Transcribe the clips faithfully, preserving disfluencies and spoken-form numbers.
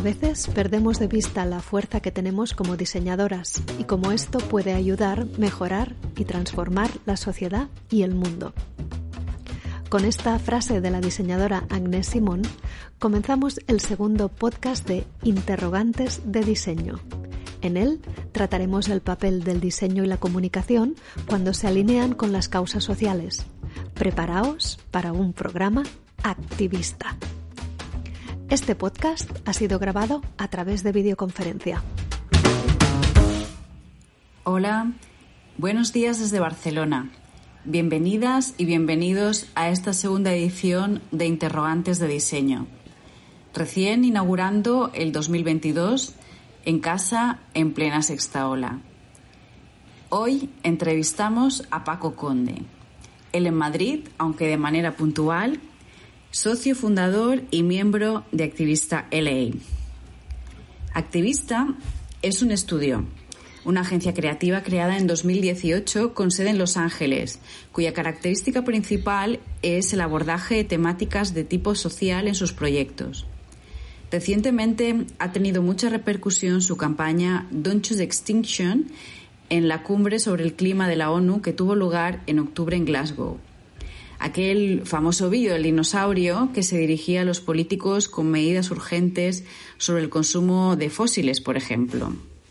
veces perdemos de vista la fuerza que tenemos como diseñadoras y cómo esto puede ayudar, mejorar y transformar la sociedad y el mundo. Con esta frase de la diseñadora Agnès Simon, comenzamos el segundo podcast de Interrogantes de Diseño. En él trataremos el papel del diseño y la comunicación cuando se alinean con las causas sociales. Preparaos para un programa activista. Este podcast ha sido grabado a través de videoconferencia. Hola, buenos días desde Barcelona. Bienvenidas y bienvenidos a esta segunda edición de Interrogantes de Diseño. Recién inaugurando el dos mil veintidós en casa en plena sexta ola. Hoy entrevistamos a Paco Conde. Él en Madrid, aunque de manera puntual, socio fundador y miembro de Activista L A. Activista es un estudio, una agencia creativa creada en dos mil dieciocho con sede en Los Ángeles, cuya característica principal es el abordaje de temáticas de tipo social en sus proyectos. Recientemente ha tenido mucha repercusión su campaña Don't Choose Extinction en la cumbre sobre el clima de la ONU que tuvo lugar en octubre en Glasgow. Aquel famoso vídeo del dinosaurio que se dirigía a los políticos con medidas urgentes sobre el consumo de fósiles, por ejemplo.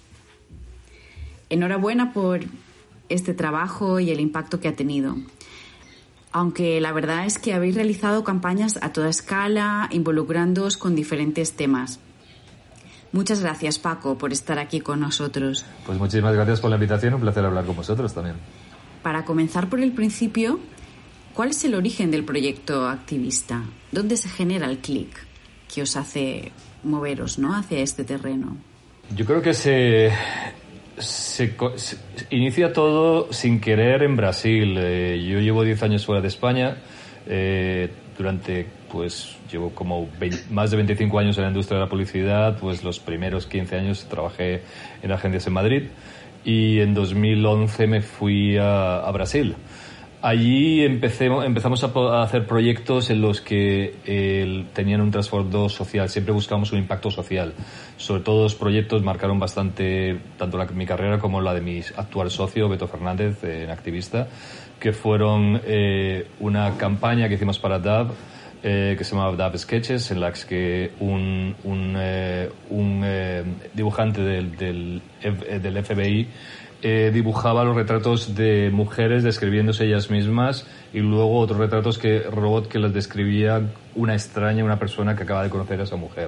Enhorabuena por este trabajo y el impacto que ha tenido. Aunque la verdad es que habéis realizado campañas a toda escala, involucrándoos con diferentes temas. Muchas gracias, Paco, por estar aquí con nosotros. Pues muchísimas gracias por la invitación, un placer hablar con vosotros también. Para comenzar por el principio, ¿cuál es el origen del proyecto Activista? ¿Dónde se genera el clic que os hace moveros, ¿no?, hacia este terreno? Yo creo que se... Se, se inicia todo sin querer en Brasil. Eh, yo llevo diez años fuera de España. Eh, durante, pues, llevo como veinte, más de veinticinco años en la industria de la publicidad. Pues los primeros quince años trabajé en agencias en Madrid. Y en dos mil once me fui a, a Brasil. Allí empecé, empezamos a, a hacer proyectos en los que eh, tenían un trasfondo social. Siempre buscamos un impacto social. Sobre todo los proyectos marcaron bastante tanto la, mi carrera como la de mi actual socio, Beto Fernández, eh, en Activista, que fueron eh, una campaña que hicimos para D A B, eh, que se llamaba D A B Sketches, en la que un, un, eh, un eh, dibujante del, del, del F B I Eh, dibujaba los retratos de mujeres describiéndose ellas mismas y luego otros retratos que robot que las describía una extraña, una persona que acaba de conocer a esa mujer.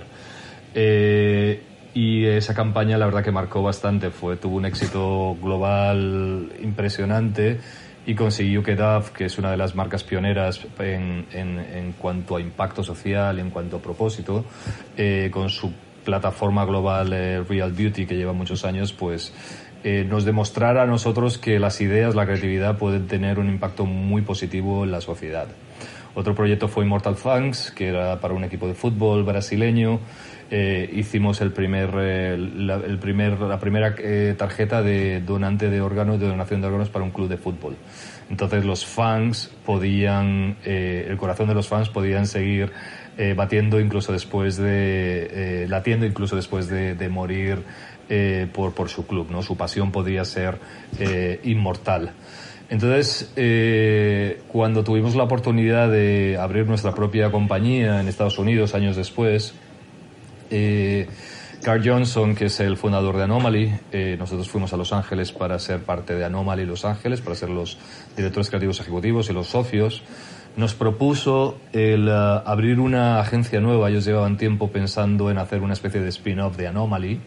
Eh, y esa campaña la verdad que marcó bastante, fue tuvo un éxito global impresionante y consiguió que D A B, que es una de las marcas pioneras en, en, en cuanto a impacto social, en cuanto a propósito, eh, con su plataforma global eh, Real Beauty, que lleva muchos años, pues Eh, nos demostrara a nosotros que las ideas, la creatividad pueden tener un impacto muy positivo en la sociedad. Otro proyecto fue Immortal Funks, que era para un equipo de fútbol brasileño. Eh, hicimos el primer, eh, la, el primer, la primera eh, tarjeta de donante de órganos, de donación de órganos para un club de fútbol. Entonces los fans podían, eh, el corazón de los fans podían seguir eh, batiendo incluso después de, eh, latiendo incluso después de, de morir Eh, por, por su club, ¿no? Su pasión podía ser eh, inmortal. Entonces, eh, cuando tuvimos la oportunidad de abrir nuestra propia compañía en Estados Unidos, años después, eh, Carl Johnson, que es el fundador de Anomaly, eh, nosotros fuimos a Los Ángeles para ser parte de Anomaly Los Ángeles, para ser los directores creativos ejecutivos y los socios. Nos propuso el uh, abrir una agencia nueva. Ellos llevaban tiempo pensando en hacer una especie de spin-off de Anomaly.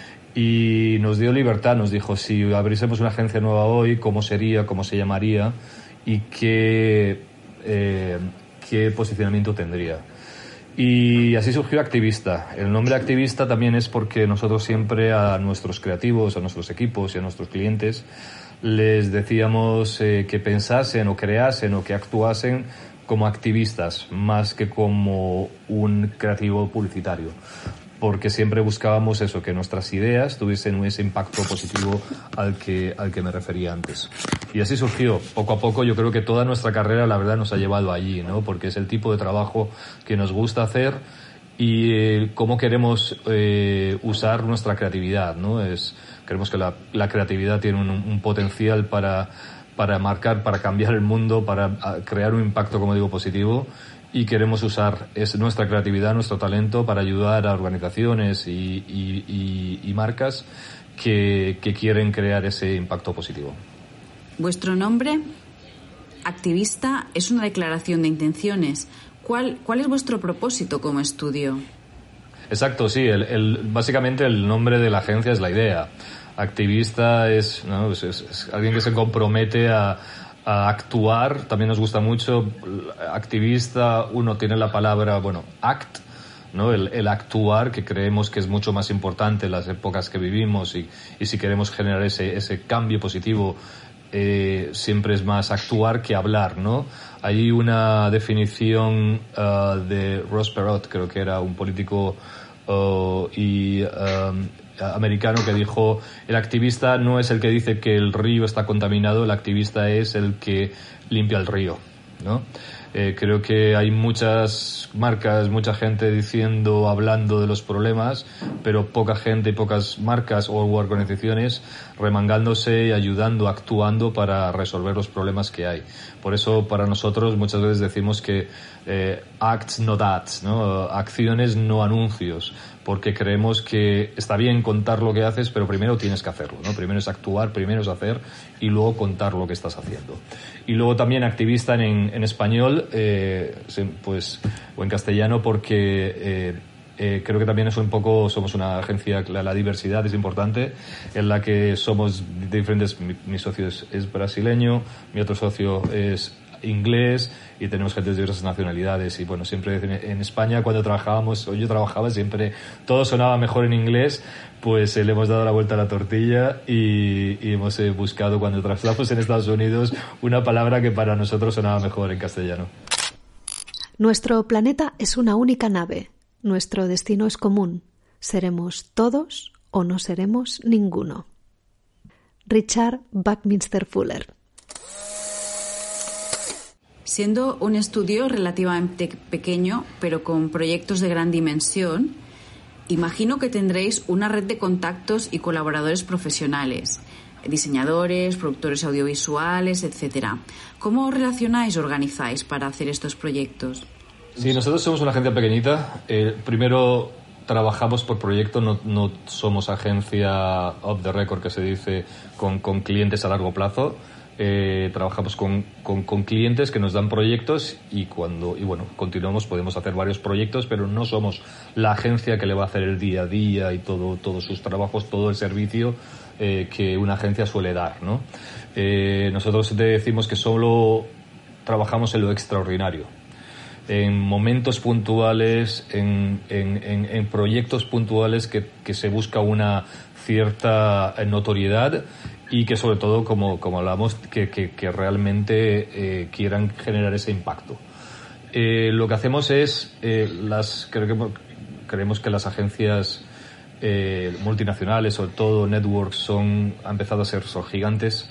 Y nos dio libertad, nos dijo, si abriésemos una agencia nueva hoy, ¿cómo sería, cómo se llamaría y qué, eh, qué posicionamiento tendría? Y así surgió Activista. El nombre Activista también es porque nosotros siempre a nuestros creativos, a nuestros equipos y a nuestros clientes les decíamos eh, que pensasen o creasen o que actuasen como activistas más que como un creativo publicitario. Porque siempre buscábamos eso, que nuestras ideas tuviesen ese impacto positivo al que, al que me refería antes. Y así surgió. Poco a poco yo creo que toda nuestra carrera la verdad nos ha llevado allí, ¿no? Porque es el tipo de trabajo que nos gusta hacer y eh, cómo queremos eh, usar nuestra creatividad, ¿no? Es, creemos que la, la creatividad tiene un, un potencial para, para marcar, para cambiar el mundo, para crear un impacto, como digo, positivo, y queremos usar es nuestra creatividad, nuestro talento para ayudar a organizaciones y, y, y, y marcas que, que quieren crear ese impacto positivo. Vuestro nombre, Activista, es una declaración de intenciones. ¿Cuál, cuál es vuestro propósito como estudio? Exacto, sí. El, el, básicamente el nombre de la agencia es la idea. Activista es, ¿no? es, es, es alguien que se compromete a, a actuar. También nos gusta mucho. Activista, uno tiene la palabra, bueno, act, ¿no? El, el actuar, que creemos que es mucho más importante en las épocas que vivimos, y, y si queremos generar ese, ese cambio positivo, Eh, siempre es más actuar que hablar, ¿no? Hay una definición uh, de Ross Perot, creo que era un político uh, y um, americano, que dijo: el activista no es el que dice que el río está contaminado, el activista es el que limpia el río, ¿no? Eh, creo que hay muchas marcas, mucha gente diciendo, hablando de los problemas, pero poca gente y pocas marcas o organizaciones remangándose y ayudando, actuando para resolver los problemas que hay. Por eso, para nosotros, muchas veces decimos que eh, acts, not ads, ¿no? Acciones, no anuncios, porque creemos que está bien contar lo que haces, pero primero tienes que hacerlo, ¿no? Primero es actuar, primero es hacer, y luego contar lo que estás haciendo. Y luego también activista en, en español, eh, pues, o en castellano, porque eh, eh, creo que también es un poco, somos una agencia, la, la diversidad es importante, en la que somos diferentes. Mi, mi socio es, es brasileño, mi otro socio es inglés, y tenemos gente de diversas nacionalidades. Y bueno, siempre en España, cuando trabajábamos, o yo trabajaba, siempre todo sonaba mejor en inglés. Pues eh, le hemos dado la vuelta a la tortilla y, y hemos eh, buscado, cuando trabajamos en Estados Unidos, una palabra que para nosotros sonaba mejor en castellano. Nuestro planeta es una única nave. Nuestro destino es común. Seremos todos o no seremos ninguno. Richard Buckminster Fuller. Siendo un estudio relativamente pequeño, pero con proyectos de gran dimensión, imagino que tendréis una red de contactos y colaboradores profesionales, diseñadores, productores audiovisuales, etcétera. ¿Cómo os relacionáis o organizáis para hacer estos proyectos? Sí, nosotros somos una agencia pequeñita. Eh, primero trabajamos por proyecto, no, no somos agencia off the record, que se dice, con, con clientes a largo plazo. Eh, trabajamos con, con, con clientes que nos dan proyectos, y cuando y bueno continuamos, podemos hacer varios proyectos, pero no somos la agencia que le va a hacer el día a día y todo todos sus trabajos, todo el servicio eh, que una agencia suele dar, ¿no? Eh, nosotros te decimos que solo trabajamos en lo extraordinario, en momentos puntuales, en, en, en, en proyectos puntuales que, que se busca una cierta notoriedad, y que sobre todo, como, como hablamos, que, que, que realmente eh, quieran generar ese impacto. Eh, lo que hacemos es, eh, las creo que, creemos que las agencias eh, multinacionales, sobre todo networks, son, han empezado a ser son gigantes,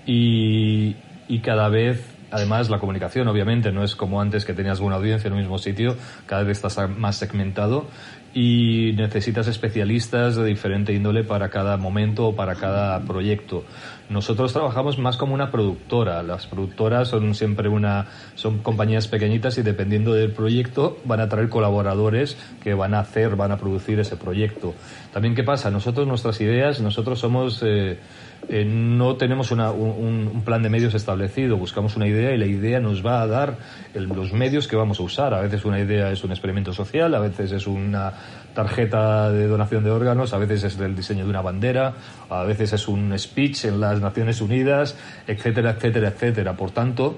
y, y cada vez, además, la comunicación, obviamente, no es como antes, que tenías una audiencia en un mismo sitio, cada vez estás más segmentado, y necesitas especialistas de diferente índole para cada momento o para cada proyecto. Nosotros trabajamos más como una productora. Las productoras son siempre una, son compañías pequeñitas, y dependiendo del proyecto van a traer colaboradores que van a hacer, van a producir ese proyecto. También, ¿qué pasa? Nosotros, nuestras ideas, nosotros somos, eh, eh, no tenemos una, un, un plan de medios establecido. Buscamos una idea, y la idea nos va a dar el, los medios que vamos a usar. A veces una idea es un experimento social, a veces es una tarjeta de donación de órganos, a veces es el diseño de una bandera, a veces es un speech en las Naciones Unidas, etcétera, etcétera, etcétera. Por tanto,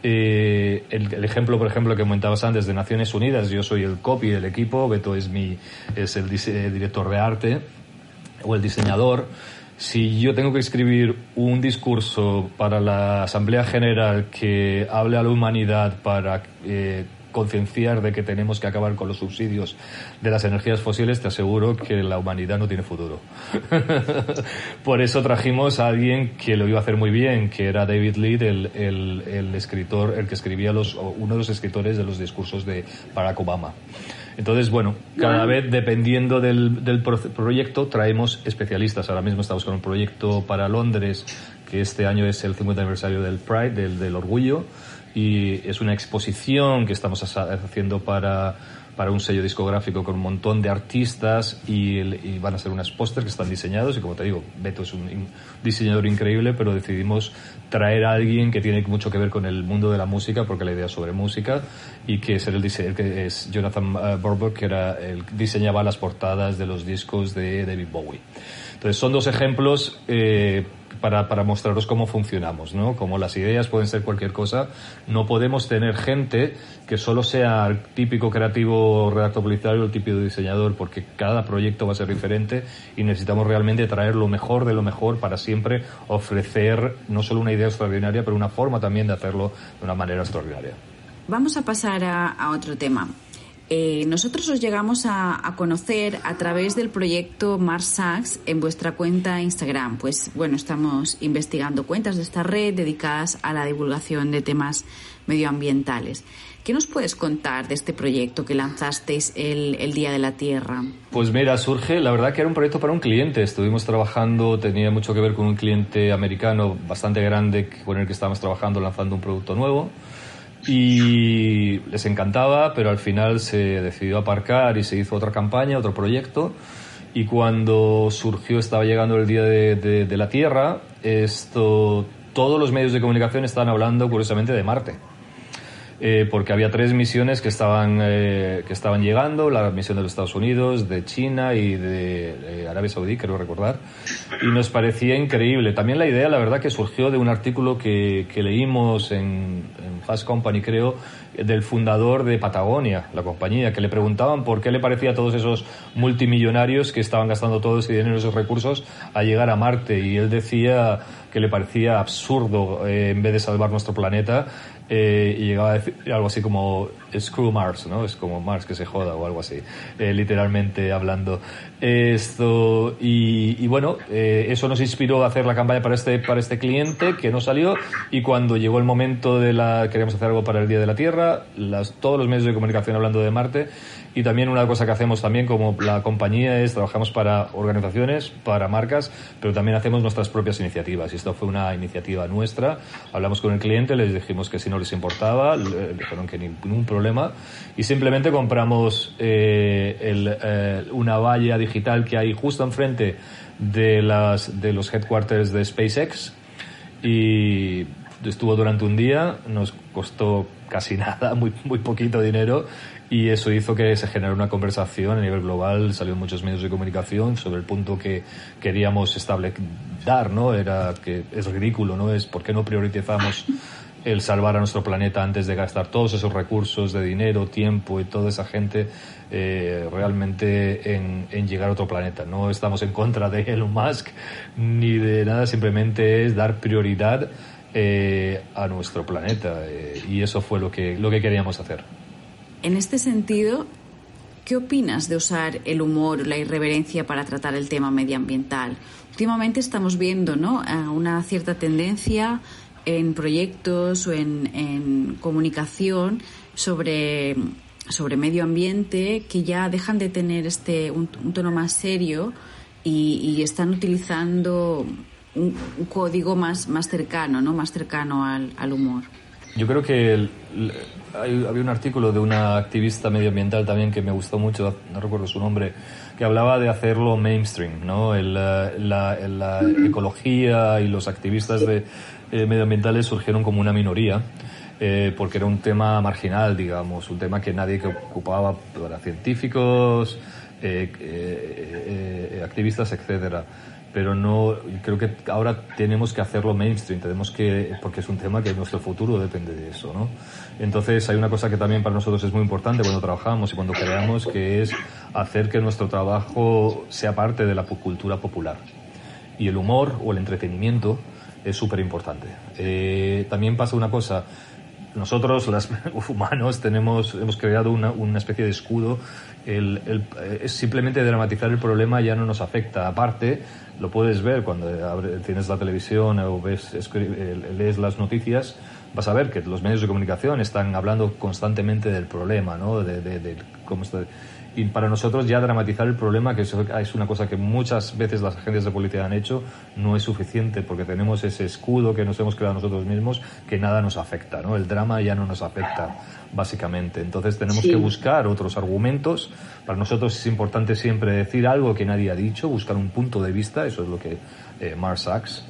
eh, el, el ejemplo, por ejemplo, que comentabas antes de Naciones Unidas, yo soy el copy del equipo, Beto es mi es el dise- director de arte o el diseñador. Si yo tengo que escribir un discurso para la Asamblea General que hable a la humanidad para eh, concienciar de que tenemos que acabar con los subsidios de las energías fósiles, te aseguro que la humanidad no tiene futuro. Por eso trajimos a alguien que lo iba a hacer muy bien, que era David Lead, el, el, el escritor, el que escribía los, uno de los escritores de los discursos de Barack Obama. Entonces, bueno, cada bueno. vez dependiendo del, del proyecto traemos especialistas. Ahora mismo estamos con un proyecto para Londres, que este año es el cincuenta aniversario del Pride, del, del Orgullo, y es una exposición que estamos haciendo para, para un sello discográfico con un montón de artistas y, y van a ser unos pósters que están diseñados y, como te digo, Beto es un diseñador increíble, pero decidimos traer a alguien que tiene mucho que ver con el mundo de la música, porque la idea es sobre música, y que es el diseñador, que es Jonathan Burbuck, que era el diseñaba las portadas de los discos de David Bowie. Entonces son dos ejemplos eh, para, para mostraros cómo funcionamos, ¿no? Como las ideas pueden ser cualquier cosa, no podemos tener gente que solo sea el típico creativo redactor publicitario o el típico diseñador, porque cada proyecto va a ser diferente y necesitamos realmente traer lo mejor de lo mejor para siempre ofrecer no solo una idea extraordinaria, pero una forma también de hacerlo de una manera extraordinaria. Vamos a pasar a, a otro tema. Eh, nosotros os llegamos a, a conocer a través del proyecto Mars Sachs en vuestra cuenta Instagram. Pues bueno, estamos investigando cuentas de esta red dedicadas a la divulgación de temas medioambientales. ¿Qué nos puedes contar de este proyecto que lanzasteis el, el Día de la Tierra? Pues mira, surge, la verdad que era un proyecto para un cliente. Estuvimos trabajando, tenía mucho que ver con un cliente americano bastante grande con el que estábamos trabajando lanzando un producto nuevo. Y les encantaba, pero al final se decidió aparcar y se hizo otra campaña, otro proyecto. Y cuando surgió, estaba llegando el Día de, de, de la Tierra, esto, todos los medios de comunicación estaban hablando curiosamente de Marte. Eh, porque había tres misiones que estaban, eh, que estaban llegando, la misión de los Estados Unidos, de China y de eh, Arabia Saudí, creo recordar, y nos parecía increíble. También la idea, la verdad, que surgió de un artículo que, que leímos en, en Fast Company, creo, del fundador de Patagonia, la compañía, que le preguntaban por qué le parecía a todos esos multimillonarios que estaban gastando todo ese dinero y esos recursos a llegar a Marte, y él decía que le parecía absurdo, eh, en vez de salvar nuestro planeta, Eh, y llegaba a decir algo así como screw Mars, ¿no? Es como Mars que se joda o algo así, eh, literalmente hablando. Esto, y, y bueno, eh, eso nos inspiró a hacer la campaña para este, para este cliente, que no salió, y cuando llegó el momento de la, queríamos hacer algo para el Día de la Tierra, las, todos los medios de comunicación hablando de Marte. Y también una cosa que hacemos también como la compañía es, trabajamos para organizaciones, para marcas, pero también hacemos nuestras propias iniciativas. Y esto fue una iniciativa nuestra. Hablamos con el cliente, les dijimos que si no les importaba, le dijeron que ningún problema. Y simplemente compramos eh, el, eh, una valla digital que hay justo enfrente de, las, de los headquarters de SpaceX. Y estuvo durante un día, nos costó casi nada, muy, muy poquito dinero. Y eso hizo que se generara una conversación a nivel global, salió en muchos medios de comunicación sobre el punto que queríamos establecer, ¿no? Era que es ridículo, ¿no? Es por qué no priorizamos el salvar a nuestro planeta antes de gastar todos esos recursos de dinero, tiempo y toda esa gente eh, realmente en, en llegar a otro planeta. No estamos en contra de Elon Musk ni de nada, simplemente es dar prioridad eh, a nuestro planeta eh, y eso fue lo que, lo que queríamos hacer. En este sentido, ¿qué opinas de usar el humor o la irreverencia para tratar el tema medioambiental? Últimamente estamos viendo, ¿no?, una cierta tendencia en proyectos o en, en comunicación sobre, sobre medio ambiente que ya dejan de tener este un, un tono más serio y, y están utilizando un, un código más, más cercano, ¿no?, más cercano al, al humor. Yo creo que el, el, hay, había un artículo de una activista medioambiental también que me gustó mucho, no recuerdo su nombre, que hablaba de hacerlo mainstream, ¿no? El, la, la, la ecología y los activistas de, eh, medioambientales surgieron como una minoría, eh, porque era un tema marginal, digamos, un tema que nadie que ocupaba para científicos, eh, eh, eh, activistas, etcétera. Pero no, creo que ahora tenemos que hacerlo mainstream, tenemos que, porque es un tema que nuestro futuro depende de eso, ¿no? Entonces hay una cosa que también para nosotros es muy importante cuando trabajamos y cuando creamos, que es hacer que nuestro trabajo sea parte de la cultura popular. Y el humor o el entretenimiento es súper importante. Eh, también pasa una cosa, nosotros, los humanos, tenemos, hemos creado una, una especie de escudo. El, el, es simplemente dramatizar el problema ya no nos afecta. Aparte, lo puedes ver cuando abre, tienes la televisión o ves, escri- lees las noticias, vas a ver que los medios de comunicación están hablando constantemente del problema, ¿no? De, de, de cómo está. Y para nosotros ya dramatizar el problema, que eso es una cosa que muchas veces las agencias de policía han hecho, no es suficiente, porque tenemos ese escudo que nos hemos creado nosotros mismos, que nada nos afecta, ¿no? El drama ya no nos afecta, básicamente. Entonces tenemos sí. que buscar otros argumentos. Para nosotros es importante siempre decir algo que nadie ha dicho, buscar un punto de vista, eso es lo que eh, Mark Sachs,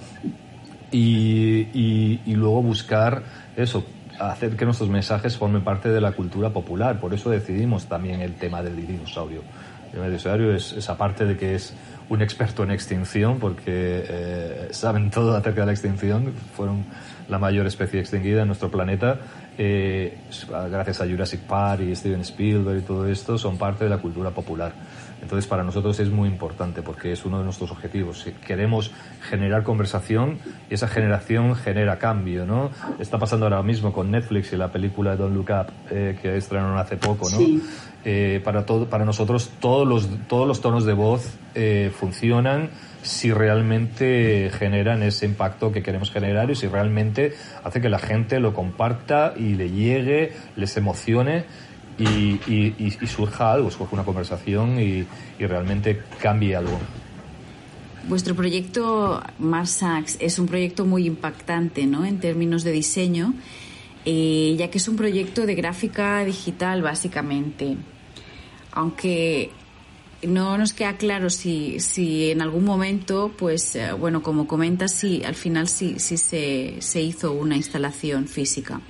y, y, y luego buscar eso, hacer que nuestros mensajes formen parte de la cultura popular. Por eso decidimos también el tema del dinosaurio. El dinosaurio es, es aparte de que es un experto en extinción, porque eh, saben todo acerca de la extinción, fueron la mayor especie extinguida en nuestro planeta, eh, gracias a Jurassic Park y Steven Spielberg y todo esto, son parte de la cultura popular. Entonces para nosotros es muy importante, porque es uno de nuestros objetivos. Si queremos generar conversación, y esa generación genera cambio, ¿no? Está pasando ahora mismo con Netflix y la película Don't Look Up, eh, que estrenaron hace poco, ¿no? Sí. Eh, para, todo, para nosotros todos los, todos los tonos de voz eh, funcionan si realmente generan ese impacto que queremos generar y si realmente hace que la gente lo comparta y le llegue, les emocione y, y, y, y surja algo, surja una conversación y, y realmente cambie algo. Vuestro proyecto Mark Sachs es un proyecto muy impactante, ¿no?, en términos de diseño, eh, ya que es un proyecto de gráfica digital básicamente. Aunque no nos queda claro si, si en algún momento, pues eh, bueno, como comentas, sí, al final sí, sí se, se hizo una instalación física.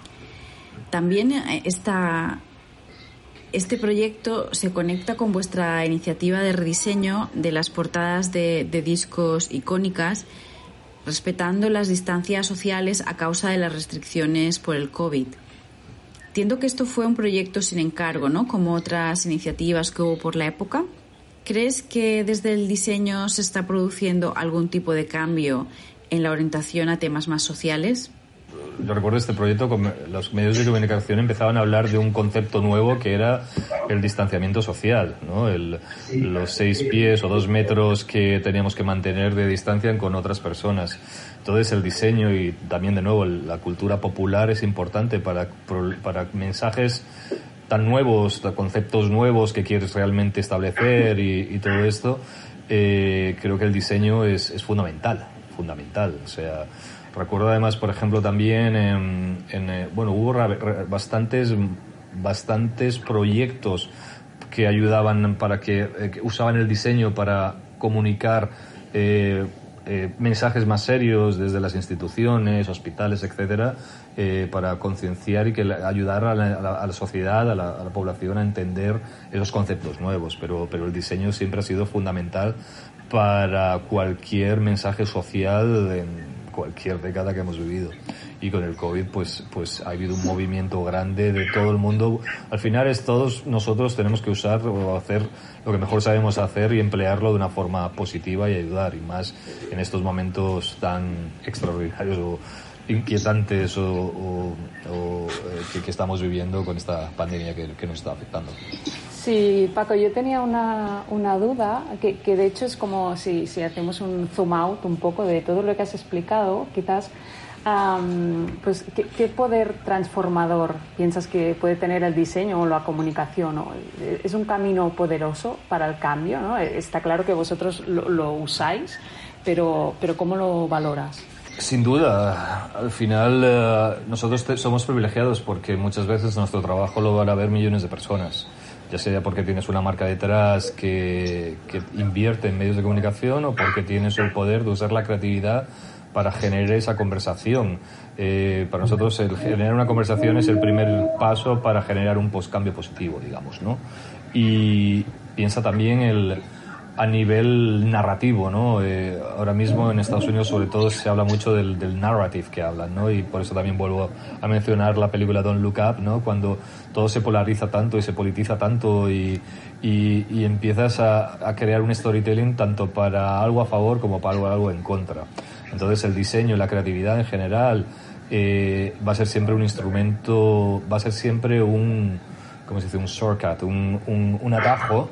También esta, este proyecto se conecta con vuestra iniciativa de rediseño de las portadas de, de discos icónicas, respetando las distancias sociales a causa de las restricciones por el COVID. Entiendo que esto fue un proyecto sin encargo, ¿no?, como otras iniciativas que hubo por la época. ¿Crees que desde el diseño se está produciendo algún tipo de cambio en la orientación a temas más sociales? Yo recuerdo este proyecto, los medios de comunicación empezaban a hablar de un concepto nuevo que era el distanciamiento social, ¿no? El, los seis pies o dos metros que teníamos que mantener de distancia con otras personas. Entonces el diseño y también de nuevo la cultura popular es importante para, para mensajes tan nuevos, conceptos nuevos que quieres realmente establecer y, y todo esto. Eh, creo que el diseño es, es fundamental, fundamental, o sea... Recuerdo además, por ejemplo, también en, en bueno, hubo bastantes bastantes proyectos que ayudaban para que, eh, que usaban el diseño para comunicar eh, eh, mensajes más serios desde las instituciones, hospitales, etcétera, eh, para concienciar y que ayudar a la, a la, a la sociedad, a la, a la población a entender esos conceptos nuevos. Pero, pero el diseño siempre ha sido fundamental para cualquier mensaje social en cualquier década que hemos vivido. Y con el COVID pues pues ha habido un movimiento grande de todo el mundo. Al final es todos nosotros tenemos que usar o hacer lo que mejor sabemos hacer y emplearlo de una forma positiva y ayudar, y más en estos momentos tan extraordinarios o inquietantes o, o, o eh, que, que estamos viviendo con esta pandemia que, que nos está afectando. Sí, Paco, yo tenía una, una duda que, que de hecho es como si, si hacemos un zoom out un poco de todo lo que has explicado, quizás, um, pues, ¿qué, ¿qué poder transformador piensas que puede tener el diseño o la comunicación, ¿no? Es un camino poderoso para el cambio, ¿no? Está claro que vosotros lo, lo usáis, pero, pero ¿cómo lo valoras? Sin duda, al final eh, nosotros te, somos privilegiados porque muchas veces nuestro trabajo lo van a ver millones de personas, ya sea porque tienes una marca detrás que, que invierte en medios de comunicación o porque tienes el poder de usar la creatividad para generar esa conversación. Eh, para nosotros el generar una conversación es el primer paso para generar un post-cambio positivo, digamos, ¿no? Y piensa también el... a nivel narrativo, ¿no? Eh, ahora mismo en Estados Unidos sobre todo se habla mucho del, del narrative que hablan, ¿no? Y por eso también vuelvo a mencionar la película Don't Look Up, ¿no? Cuando todo se polariza tanto y se politiza tanto y, y, y empiezas a, a crear un storytelling tanto para algo a favor como para algo, algo en contra. Entonces el diseño y la creatividad en general eh, va a ser siempre un instrumento, va a ser siempre un, ¿cómo se dice? Un shortcut, un, un, un atajo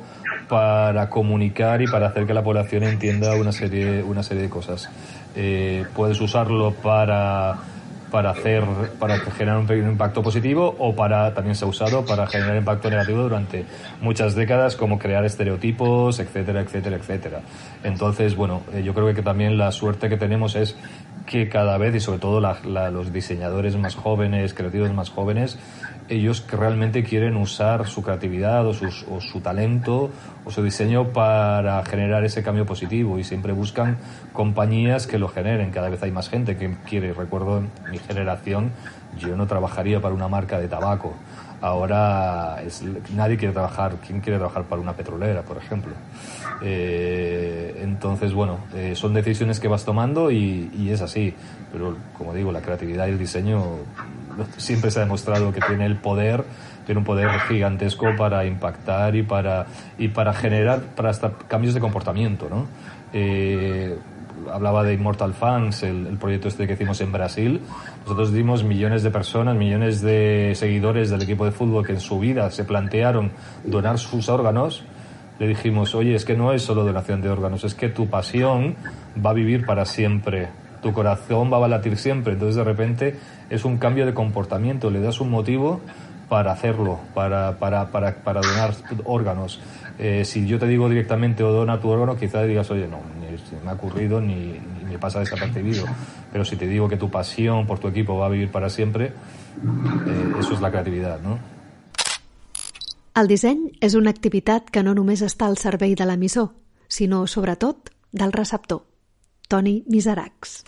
para comunicar y para hacer que la población entienda una serie, una serie de cosas. Eh, puedes usarlo para para hacer para generar un pequeño impacto positivo, o para también se ha usado para generar impacto negativo durante muchas décadas, como crear estereotipos, etcétera, etcétera, etcétera. Entonces, bueno, eh, yo creo que también la suerte que tenemos es que cada vez, y sobre todo la, la, los diseñadores más jóvenes, creativos más jóvenes, ellos que realmente quieren usar su creatividad o, sus, o su talento o su diseño para generar ese cambio positivo, y siempre buscan compañías que lo generen. Cada vez hay más gente que quiere. Recuerdo en mi generación, yo no trabajaría para una marca de tabaco. Ahora es, nadie quiere trabajar. ¿Quién quiere trabajar para una petrolera, por ejemplo? Eh, entonces, bueno, eh, son decisiones que vas tomando y, y es así. Pero, como digo, la creatividad y el diseño siempre se ha demostrado que tiene el poder, tiene un poder gigantesco para impactar y para y para generar para hasta cambios de comportamiento, ¿no? Eh, hablaba de Immortal Fans, el, el proyecto este que hicimos en Brasil. Nosotros dimos millones de personas, millones de seguidores del equipo de fútbol que en su vida se plantearon donar sus órganos. Le dijimos, oye, es que no es solo donación de órganos, es que tu pasión va a vivir para siempre, tu corazón va a latir siempre. Entonces, de repente, es un cambio de comportamiento, le das un motivo para hacerlo, para para para, para donar órganos. Eh, si yo te digo directamente o dona tu órgano, quizás digas, oye, no, ni se me ha ocurrido ni, ni me pasa desapercibido. Pero si te digo que tu pasión por tu equipo va a vivir para siempre, eh, eso es la creatividad, ¿no? El disseny és una activitat que no només està al servei de l'emissor, sinó, sobretot, del receptor. Toni Miseracs.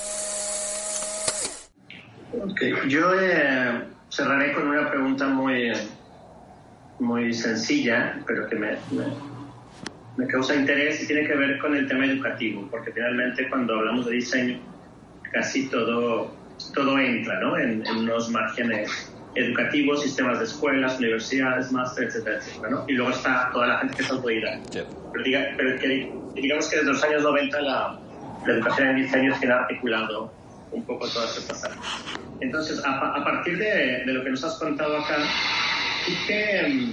Okay. Yo eh, cerraré con una pregunta muy, muy sencilla, pero que me, me, me causa interés, y tiene que ver con el tema educativo, porque finalmente cuando hablamos de diseño casi todo, todo entra, ¿no? en, en unos márgenes educativos, sistemas de escuelas, universidades, máster, etcétera, etcétera, ¿no? Y luego está toda la gente que es autodidacta. Yeah. Pero, diga, pero que, digamos que desde los años noventa la, la educación en diseño se ha articulado un poco todas estas áreas. Entonces, a, a partir de, de lo que nos has contado acá, ¿tú qué,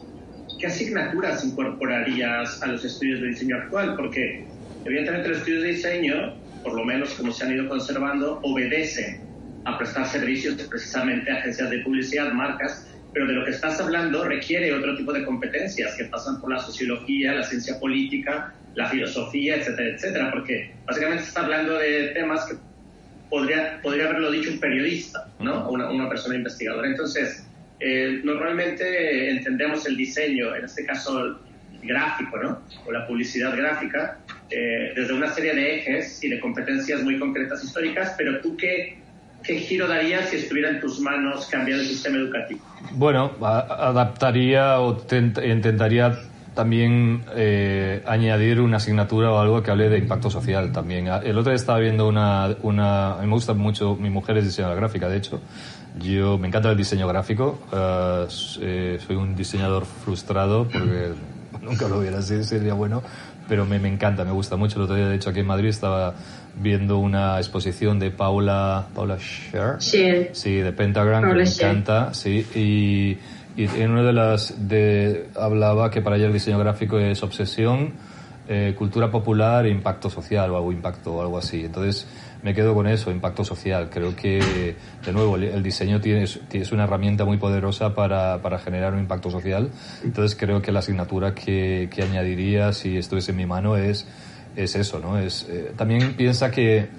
qué asignaturas incorporarías a los estudios de diseño actual? Porque evidentemente los estudios de diseño, por lo menos como se han ido conservando, obedecen a prestar servicios precisamente a agencias de publicidad, marcas, pero de lo que estás hablando requiere otro tipo de competencias que pasan por la sociología, la ciencia política, la filosofía, etcétera, etcétera, porque básicamente se está hablando de temas que podría, podría haberlo dicho un periodista, ¿no? Una, una persona investigadora. Entonces, eh, normalmente entendemos el diseño, en este caso gráfico, ¿no? O la publicidad gráfica, eh, desde una serie de ejes y de competencias muy concretas históricas, pero tú qué ¿Qué giro darías si estuviera en tus manos cambiar el sistema educativo? Bueno, a- adaptaría o tent- intentaría también eh, añadir una asignatura o algo que hable de impacto social también. El otro día estaba viendo una, una... A mí me gusta mucho, mi mujer es diseñadora gráfica, de hecho. Yo me encanta el diseño gráfico. Uh, eh, soy un diseñador frustrado porque nunca lo hubiera sido, sería bueno. Pero me, me encanta, me gusta mucho. El otro día, de hecho, aquí en Madrid estaba viendo una exposición de Paula Paula Scher, sí, sí, de Pentagram, Paula que me Scher. encanta, sí, y, y en una de las de hablaba que para ella el diseño gráfico es obsesión, eh, cultura popular e impacto social, o algo impacto o algo así. Entonces me quedo con eso, impacto social. Creo que, de nuevo, el, el diseño tiene, es una herramienta muy poderosa para, para generar un impacto social. Entonces creo que la asignatura que, que añadiría si estuviese en mi mano es, es eso, ¿no? Es, eh, también piensa que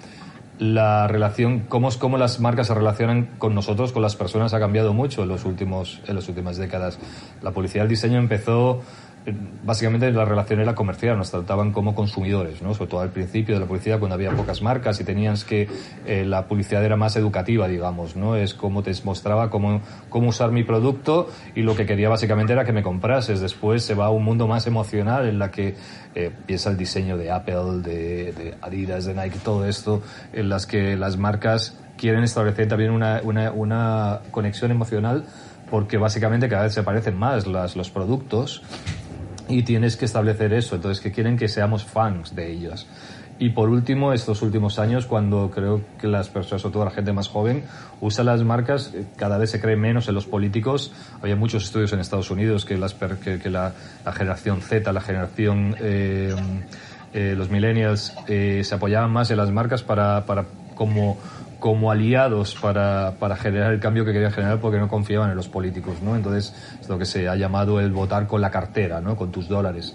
la relación, cómo, cómo las marcas se relacionan con nosotros, con las personas, ha cambiado mucho en los últimos, en las últimas décadas. La publicidad del diseño empezó, básicamente la relación era comercial, nos trataban como consumidores, ¿no? Sobre todo al principio de la publicidad, cuando había pocas marcas y tenías que, eh, la publicidad era más educativa, digamos, ¿no? Es como te mostraba cómo, cómo usar mi producto, y lo que quería básicamente era que me comprases. Después se va a un mundo más emocional en la que eh, piensa el diseño de Apple, de, de Adidas, de Nike, todo esto, en las que las marcas quieren establecer también una, una, una conexión emocional, porque básicamente cada vez se parecen más las, los productos, y tienes que establecer eso. Entonces, que quieren que seamos fans de ellos. Y por último, estos últimos años, cuando creo que las personas, sobre todo la gente más joven, usa las marcas, cada vez se cree menos en los políticos. Había muchos estudios en Estados Unidos que, las, que, que la, la generación Z, la generación, eh, eh, los millennials, eh, se apoyaban más en las marcas para, para como como aliados para, para generar el cambio que querían generar, porque no confiaban en los políticos, ¿no? Entonces, es lo que se ha llamado el votar con la cartera, ¿no? Con tus dólares.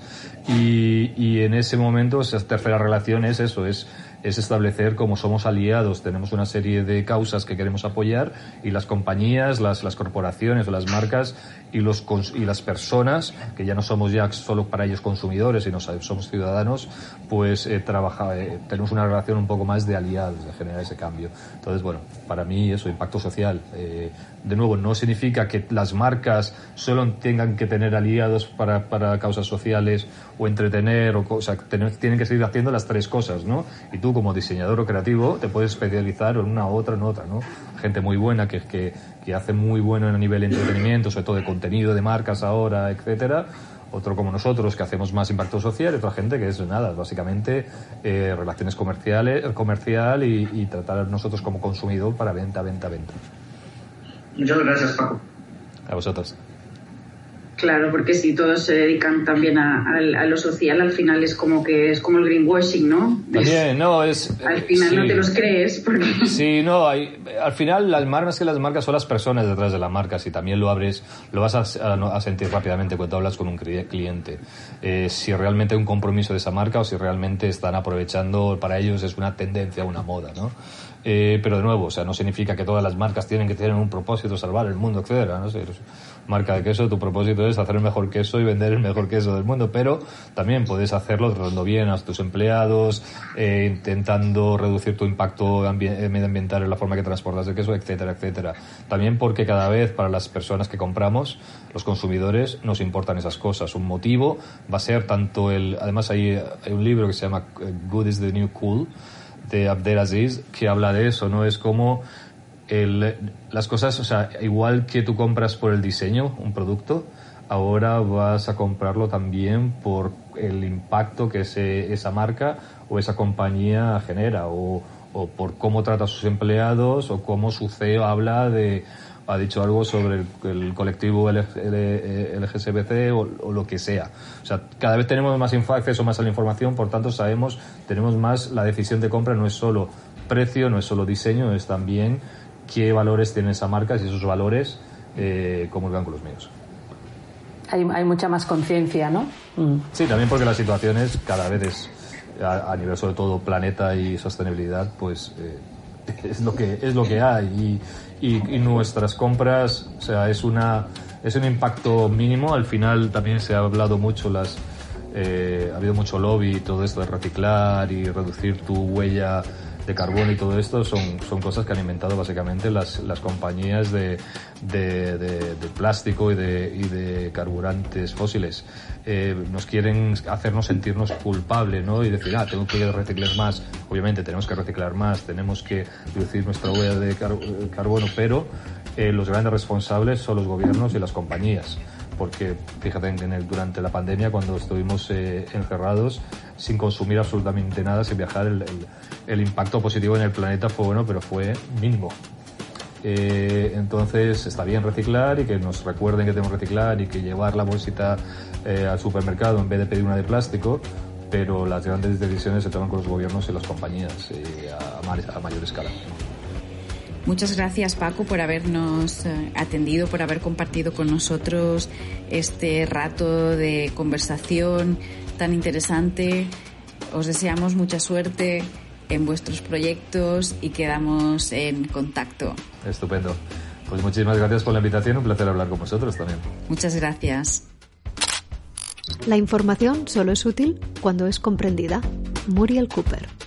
Y, y en ese momento, esa tercera relación es eso, es, es establecer cómo somos aliados, tenemos una serie de causas que queremos apoyar, y las compañías, las, las corporaciones o las marcas y, los, y las personas, que ya no somos ya solo para ellos consumidores, sino somos ciudadanos, pues eh, trabaja, eh, tenemos una relación un poco más de aliados, de generar ese cambio. Entonces, bueno, para mí eso, impacto social. Eh, de nuevo, no significa que las marcas solo tengan que tener aliados para, para causas sociales o entretener, o, o sea, tener, tienen que seguir haciendo las tres cosas, ¿no? Y tú, como diseñador o creativo, te puedes especializar en una u otra, en otra, ¿no? Gente muy buena que, que, que hace muy bueno a nivel de entretenimiento, sobre todo de contenido de marcas ahora, etcétera. Otro como nosotros, que hacemos más impacto social, y otra gente que es nada, básicamente eh, relaciones comerciales, comercial y, y tratar nosotros como consumidor para venta, venta, venta. Muchas gracias, Paco. A vosotros. Claro, porque si todos se dedican también a, a, a lo social, al final es como que es como el greenwashing, ¿no? También, es, no, es... Al final sí. No te los crees. Porque... Sí, no, hay, al final las marcas que las marcas son las personas detrás de la marca. Si también lo abres, lo vas a, a, a sentir rápidamente cuando hablas con un cliente. Eh, si realmente hay un compromiso de esa marca o si realmente están aprovechando, para ellos es una tendencia, una moda, ¿no? Eh, pero de nuevo, o sea, no significa que todas las marcas tienen que tener un propósito, salvar el mundo, etcétera, no sé, marca de queso, tu propósito es hacer el mejor queso y vender el mejor queso del mundo, pero también puedes hacerlo tratando bien a tus empleados, eh, intentando reducir tu impacto ambi- medioambiental en la forma que transportas el queso, etcétera, etcétera. También porque cada vez para las personas que compramos, los consumidores, nos importan esas cosas. Un motivo va a ser tanto el, además hay, hay un libro que se llama Good is the New Cool, de Abdelaziz, que habla de eso, ¿no? Es como el, las cosas, o sea, igual que tú compras por el diseño un producto, ahora vas a comprarlo también por el impacto que ese, esa marca o esa compañía genera, o, o por cómo trata a sus empleados, o cómo su C E O habla de, ha dicho algo sobre el, el colectivo L G B T o, o lo que sea. O sea, cada vez tenemos más acceso más a la información, por tanto sabemos, tenemos más, la decisión de compra no es solo precio, no es solo diseño, es también qué valores tiene esa marca, y esos valores eh, comulgan con los míos. Hay, hay mucha más conciencia, ¿no? Mm. Sí, también porque la situación es cada vez es, a, a nivel sobre todo planeta y sostenibilidad, pues eh, es lo que es lo que hay, y, y, y nuestras compras, o sea, es una es un impacto mínimo. Al final también se ha hablado mucho, las eh, ha habido mucho lobby y todo esto de reciclar y reducir tu huella de carbono, y todo esto son, son cosas que han inventado básicamente las, las compañías de, de, de, de plástico y de, y de carburantes fósiles. Eh, nos quieren hacernos sentirnos culpables, ¿no? Y decir, ah, tengo que reciclar más. Obviamente tenemos que reciclar más, tenemos que reducir nuestra huella de car carbono, pero eh, los grandes responsables son los gobiernos y las compañías. Porque fíjate en el, durante la pandemia, cuando estuvimos eh, encerrados sin consumir absolutamente nada, sin viajar, el, el, el impacto positivo en el planeta fue bueno, pero fue mínimo. Eh, entonces está bien reciclar, y que nos recuerden que tenemos que reciclar, y que llevar la bolsita eh, al supermercado en vez de pedir una de plástico, pero las grandes decisiones se toman con los gobiernos y las compañías eh, a, a mayor escala. Muchas gracias, Paco, por habernos atendido, por haber compartido con nosotros este rato de conversación tan interesante. Os deseamos mucha suerte en vuestros proyectos y quedamos en contacto. Estupendo. Pues muchísimas gracias por la invitación. Un placer hablar con vosotros también. Muchas gracias. La información solo es útil cuando es comprendida. Muriel Cooper.